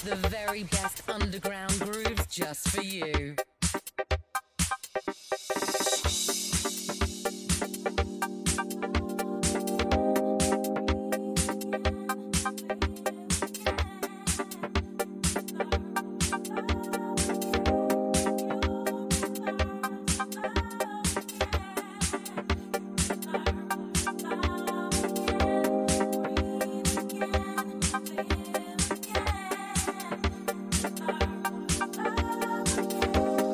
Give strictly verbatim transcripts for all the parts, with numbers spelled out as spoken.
The very best underground grooves just for you. Thank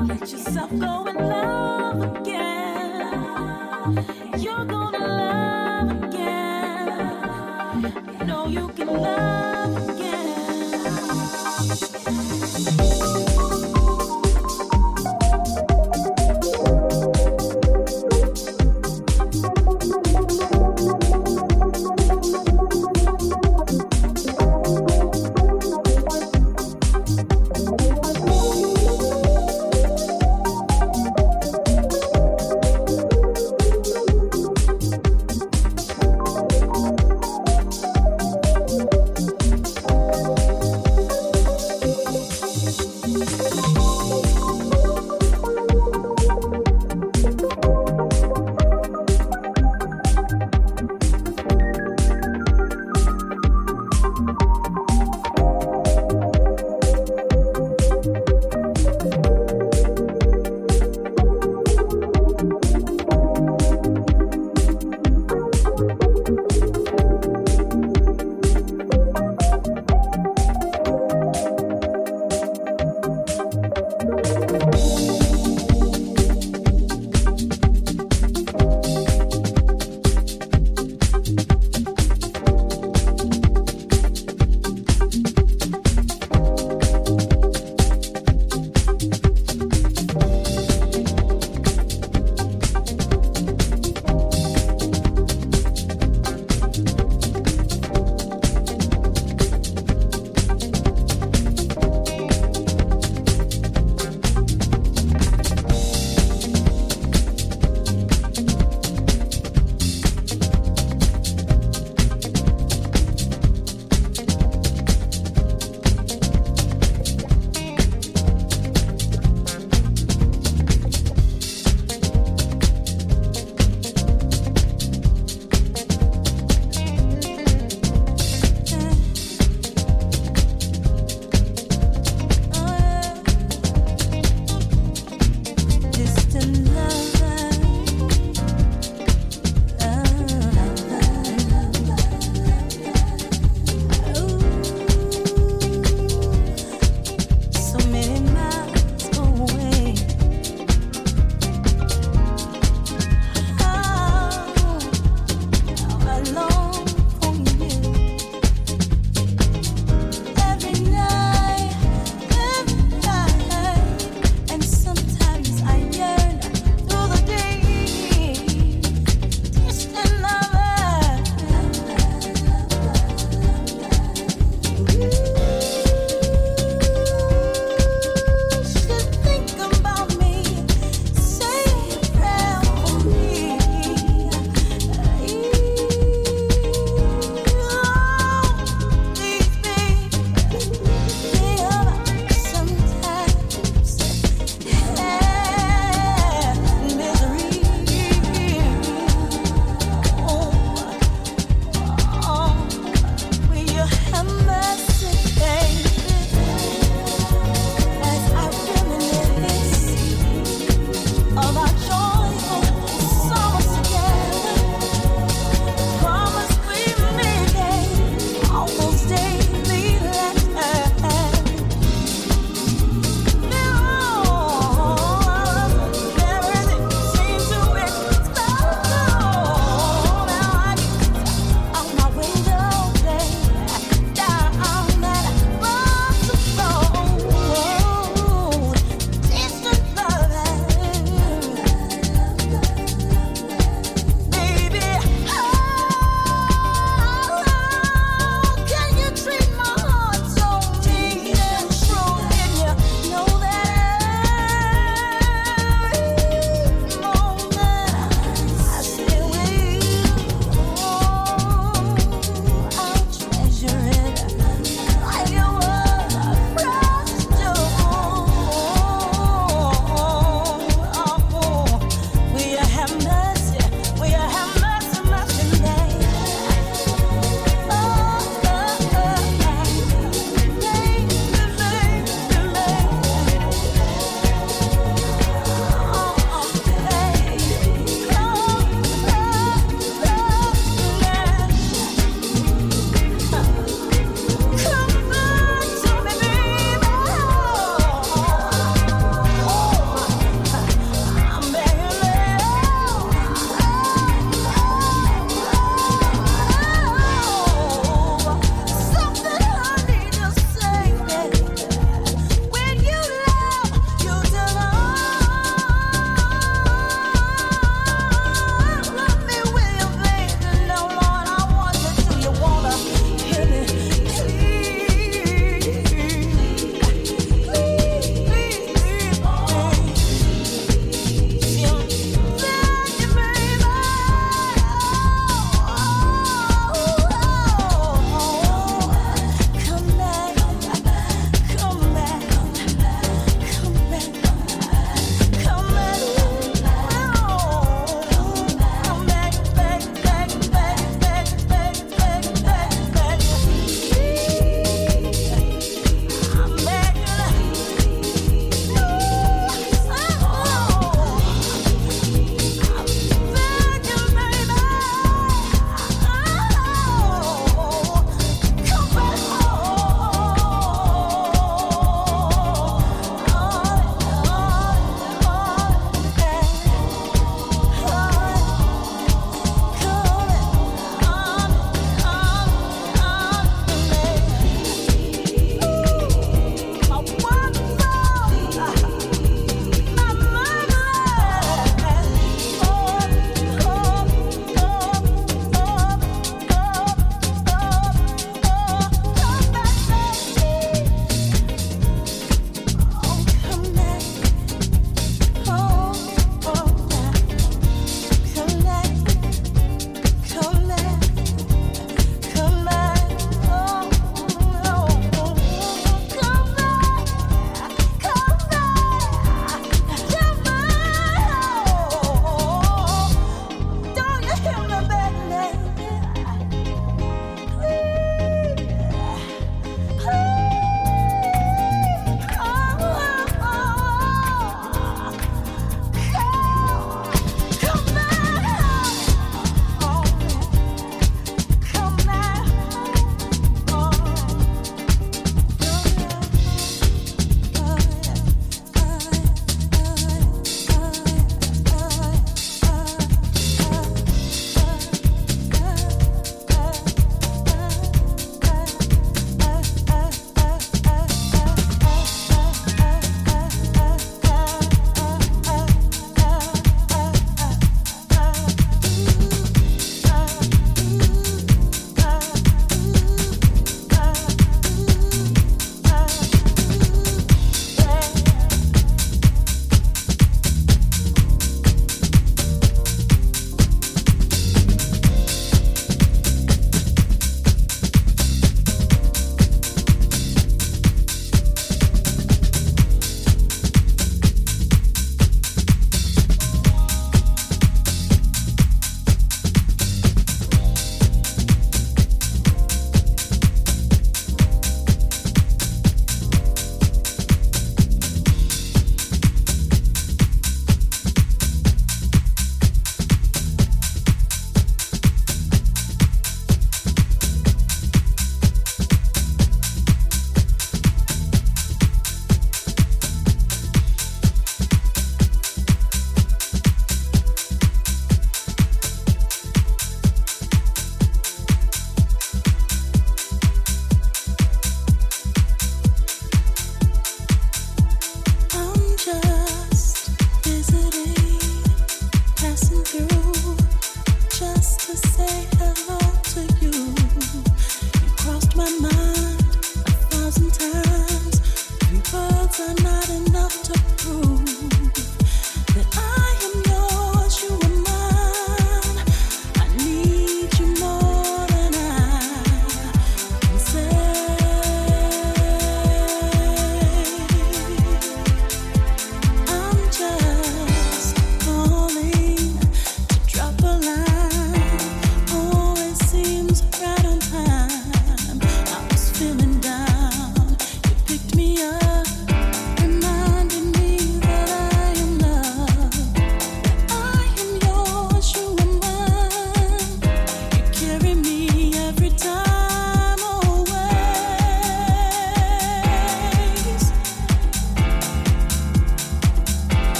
Let yourself go and love again. You're gonna love again. You know you can love again.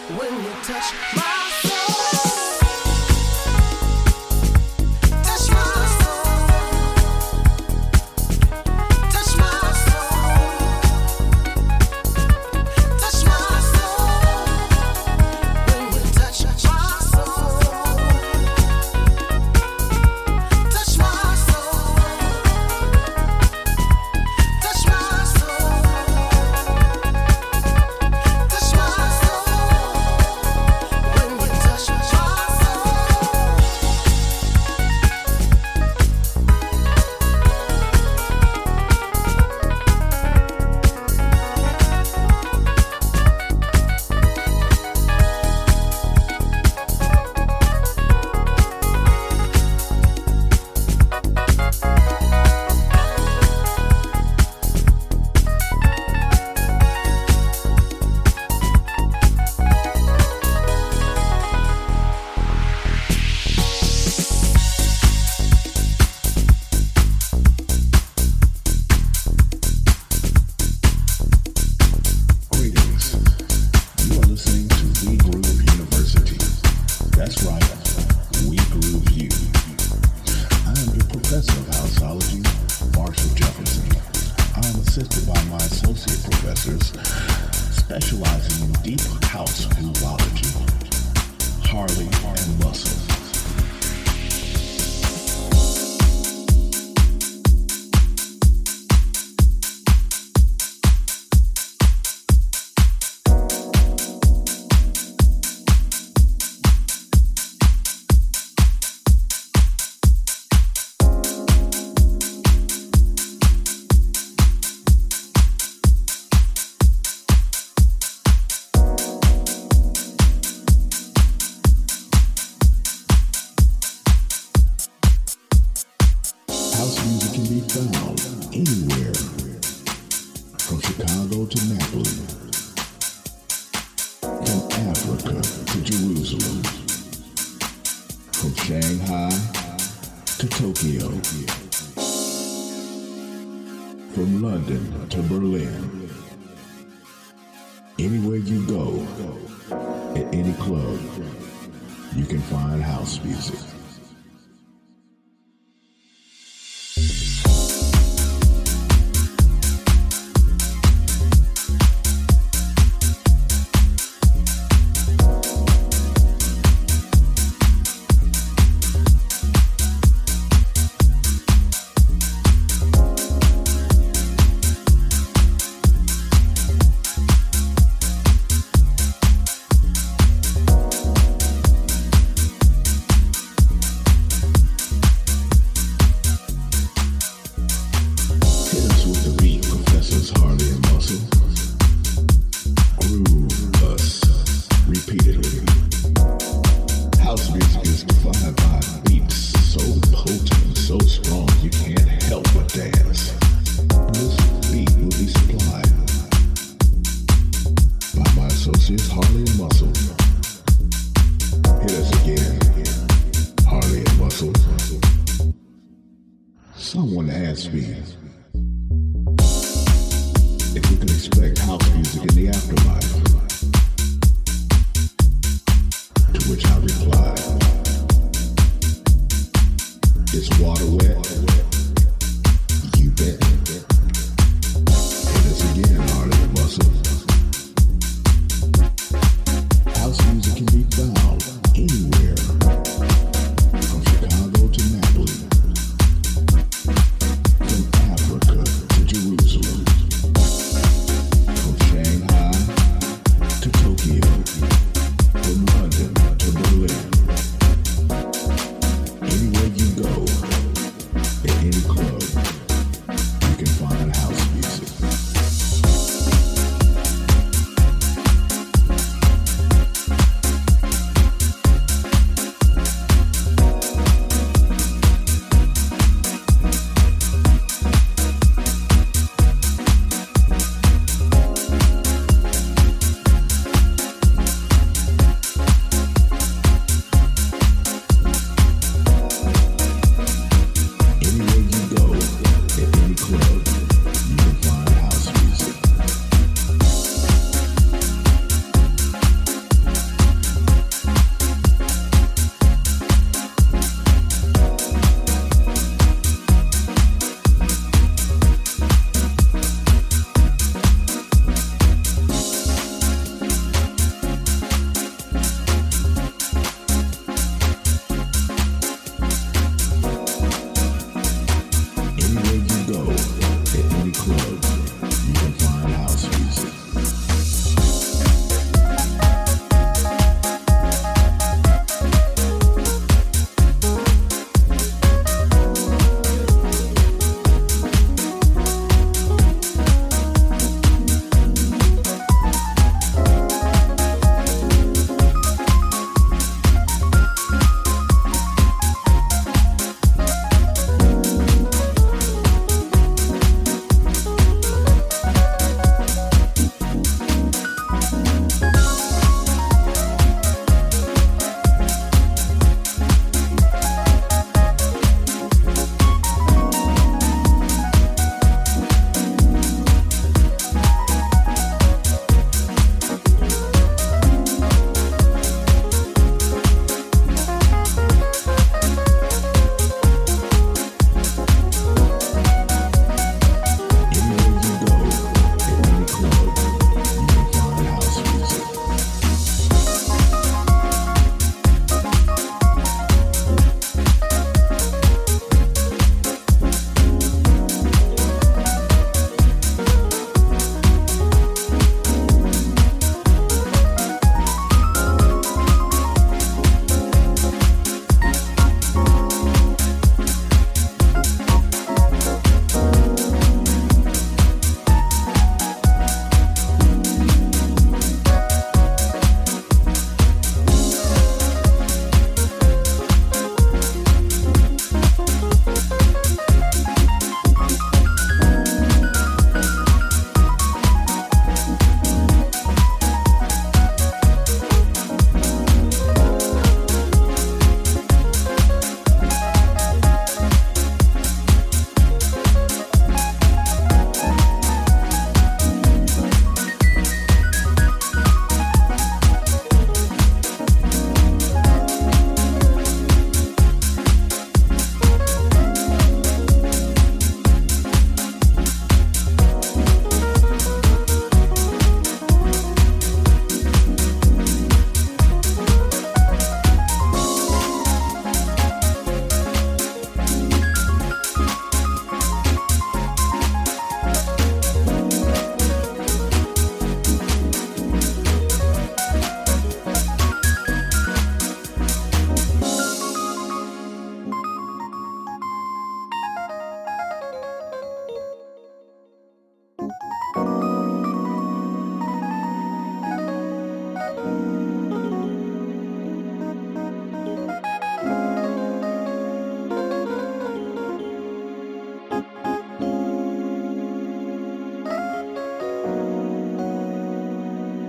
when you touch my soul. Touch my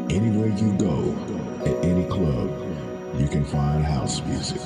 Anywhere you go, at any club, you can find house music.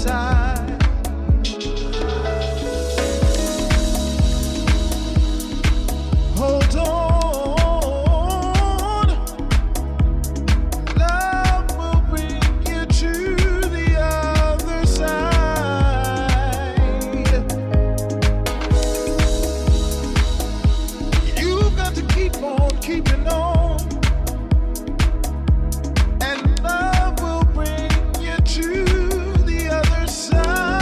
side. Hold on, love will bring you to the other side. You've got to keep on keeping on, and love will bring you to the other side.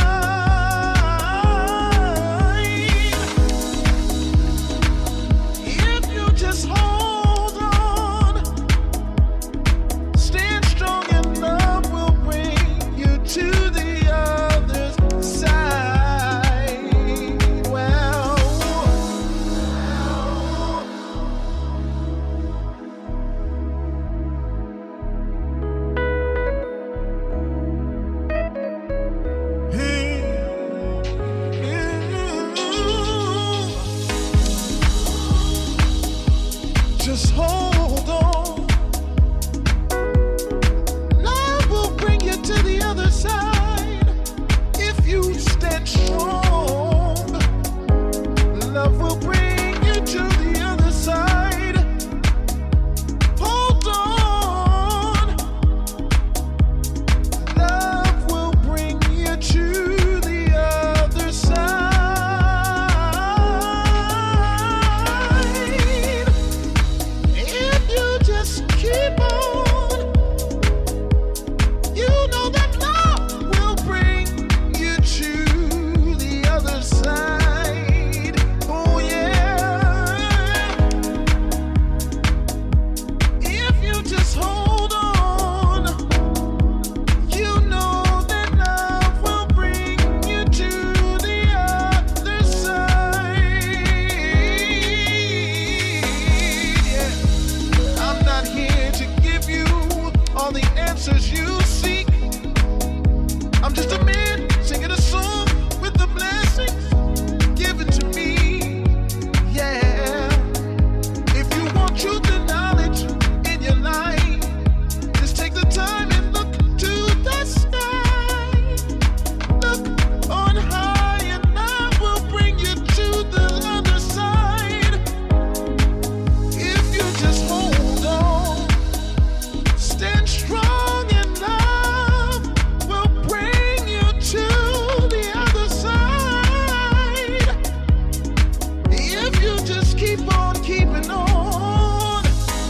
If you just hold on, stand strong, and love will bring you to the other side. Well, just hold on. Love will bring you to the other side. If you stand strong, love will bring you to the other side. Hold on. Love will bring you to the other side. If you just keep on, you know that love will bring you to the other side. Oh yeah. If you just hold on, you know that love will bring you to the other side. Yeah. I'm not here to give you all the answers you seek. I'm just a man singing a song with the blessings given to me. Yeah. If you want truth and knowledge in your life, just take the time and look to the sky. Look on high, and I will bring you to the other side. If you just hold on, stand strong, and love will bring you to the other side. If you just keep on keeping on,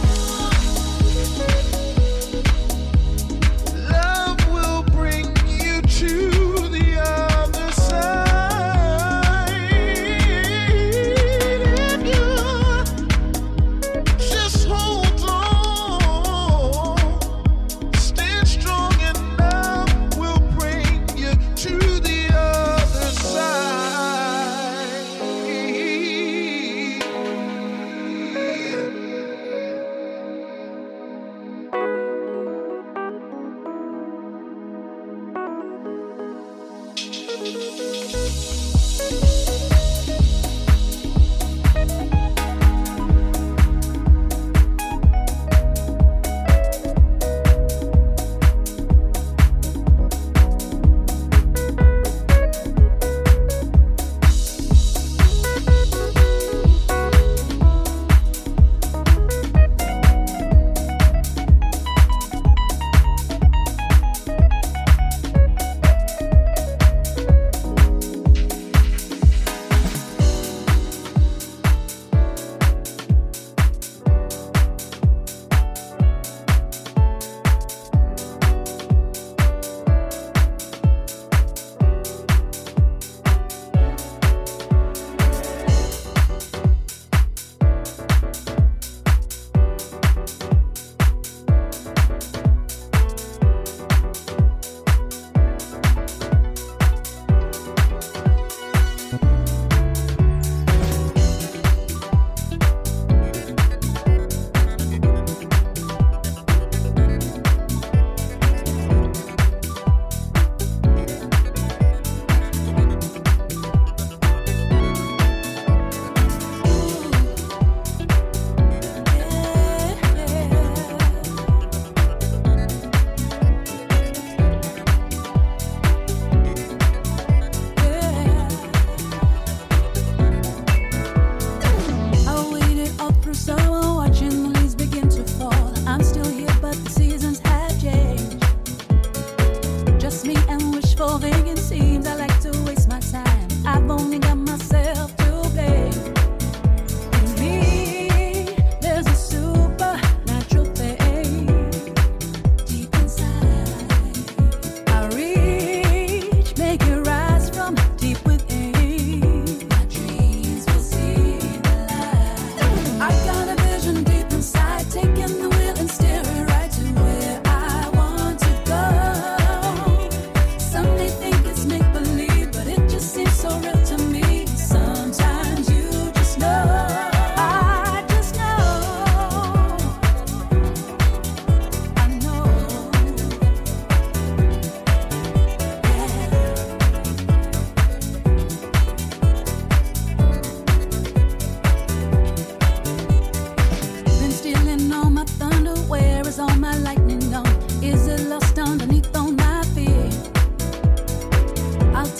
love will bring you to the other side. If you just hold on, stand strong, and love will bring you to the other side.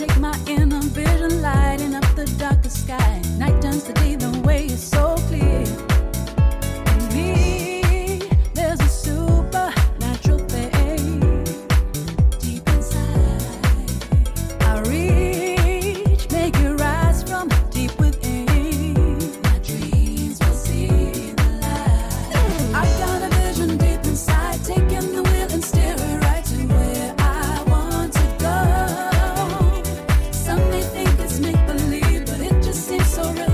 take my inner vision, lighting up the darkest sky. Night turns to day, the way is so clear. In me, there's a supernatural thing deep inside. I reach, make you rise from deep within. My dreams will see the light. I got a vision deep inside, taking the wheel and steer it right to where I want to go. Some may think it's make believe, but it just seems so real.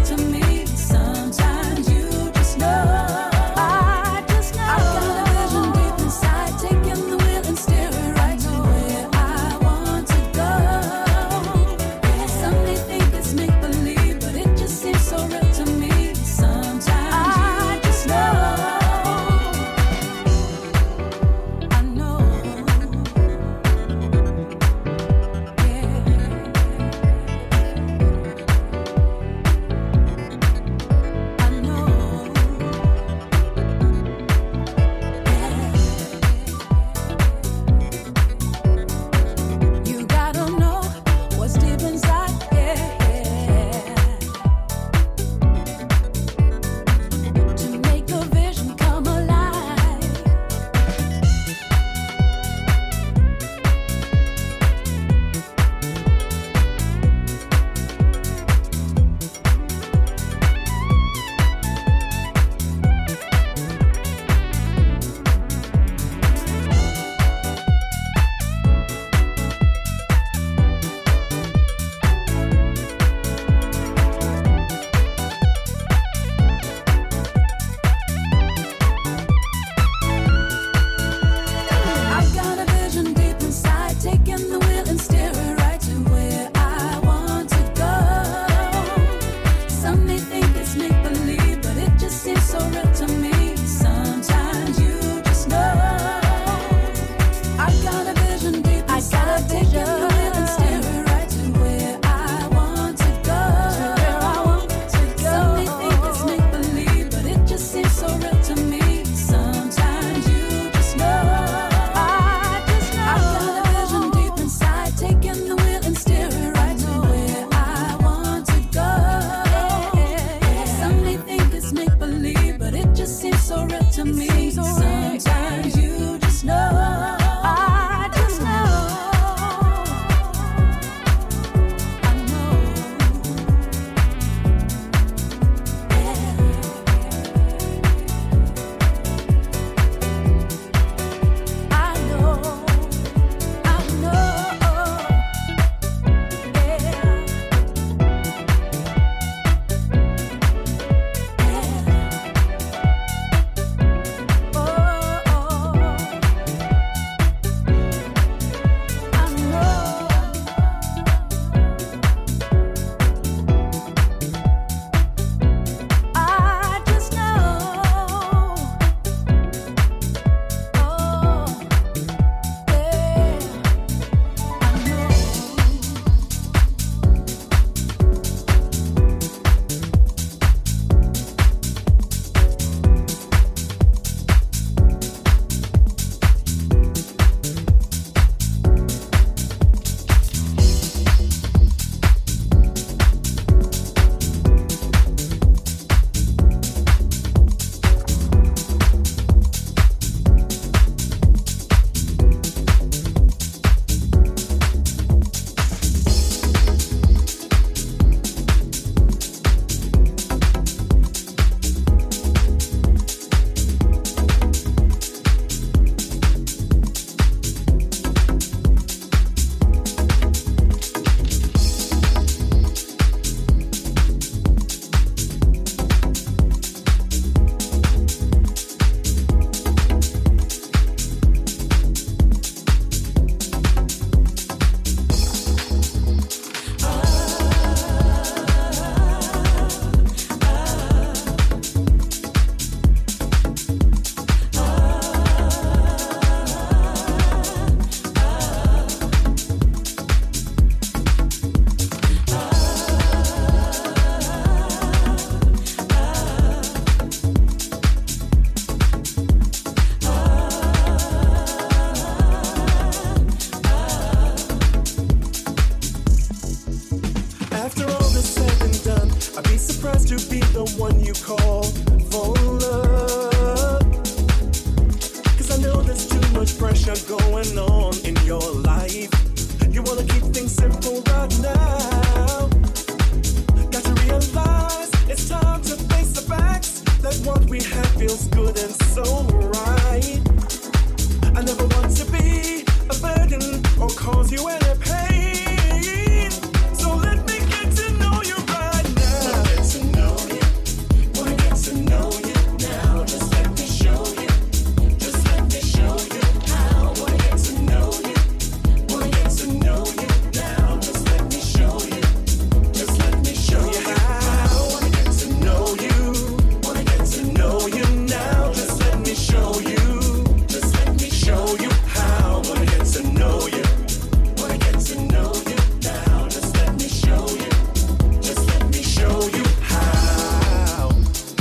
After all is said and done, I'd be surprised to be the one you call for love. Cause I know there's too much pressure going on in your life. You wanna keep things simple right now. Got to realize it's time to face the facts, that what we have feels good and so right. I never want to be a burden or cause you any pain. So let me get to know you right now. Wanna get to know you, wanna get to know you now. Just let me show you, just let me show you how. Wanna get to know you, wanna get to know you now. Just let me show you, just let me show you how. Wanna get to know you, wanna get to know you now. Just let me show you, just let me show you how. Wanna get to know you, wanna get to know you now. Just let me show you, just let me show you how.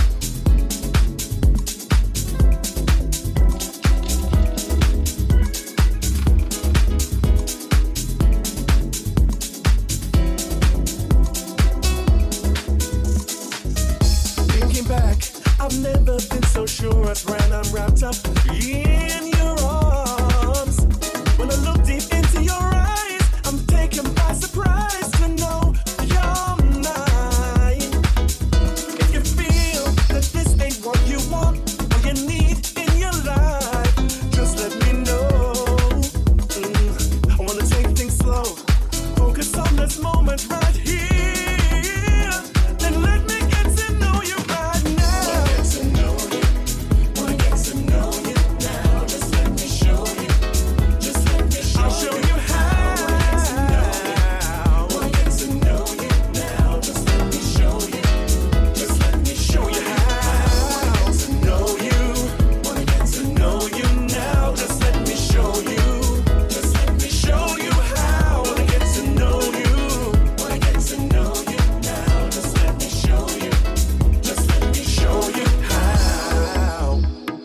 Thinking back, I've never been so sure as when I'm wrapped up in your arms. When I look deep into your eyes, I'm taken by surprise to know you're mine. If you feel that this ain't what you want or you need in your life, just let me know. Mm, I wanna take things slow, focus on this moment right here. Then let me get to know you right now. Wanna get to know you, wanna get to know you now. Just let me show you, just let me show you. I'll show you how. Wanna get to know you now. Just let me show you, just let me show you how. Wanna get to know you, wanna get to know you now. Just let me show you, just let me show you how. Wanna get to know you, wanna get to know you now. Just let me show you, just let me show you how.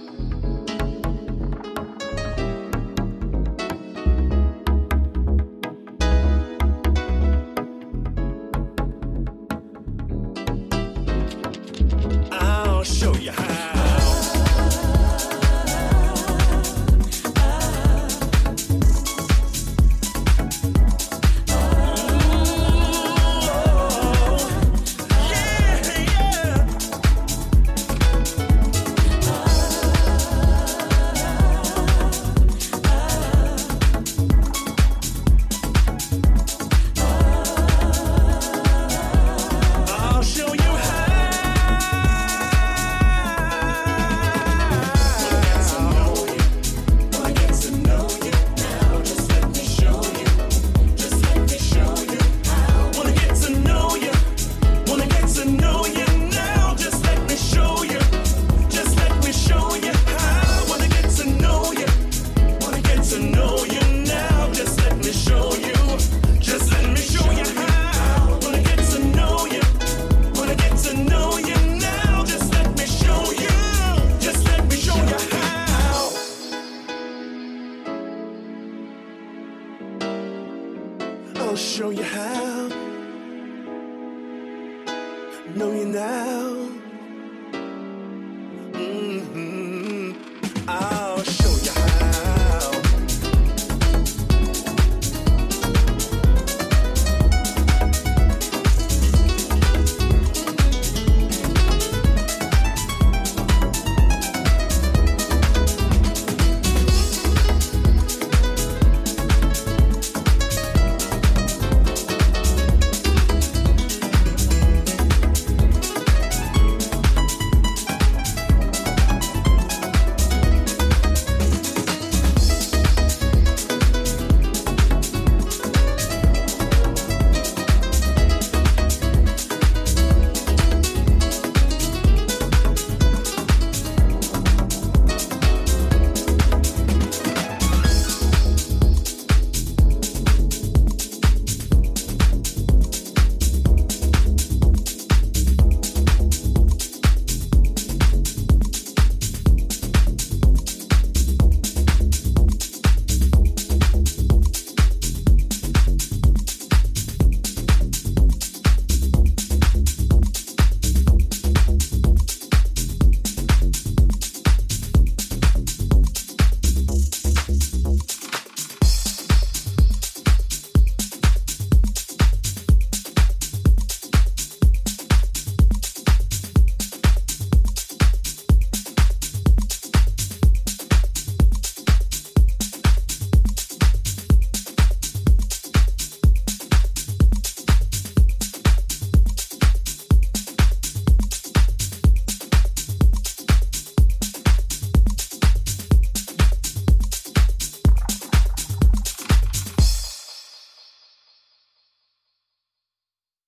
I'll show you how. Yeah, yeah. I'll show you how. Wanna get to know you, wanna get to know you now. Just let me show you, just let me show you how. Wanna get to know you, wanna get to know you now. Just let me show you, just let me show you how. Wanna get to know you, wanna get to know you now. Just let me show you, just let me show you how. Wanna get to know you, wanna get to know you now. Just let me show you, just let me show you how. I'll show you how. Know you now.